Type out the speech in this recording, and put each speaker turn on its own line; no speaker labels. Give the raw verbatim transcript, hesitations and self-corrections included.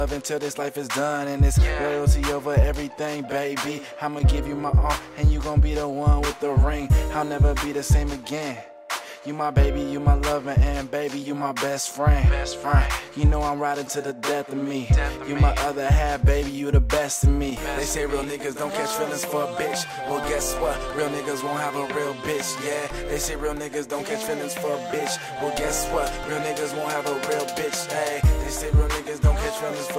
love until this life is done, and it's loyalty over everything, baby. I'ma give you my all, and you gon' be the one with the ring. I'll never be the same again. You my baby, you my lover, and baby, you my best friend. Best friend. You know I'm riding to the death of me. Death you my me. Other half, baby, you the best of me. Best they say real niggas don't catch feelings for a bitch. Well, guess what? Real niggas won't have a real bitch. Yeah, they say real niggas don't catch feelings for a bitch. Well, guess what? Real niggas won't have a real bitch. Hey, they say real niggas don't catch feelings for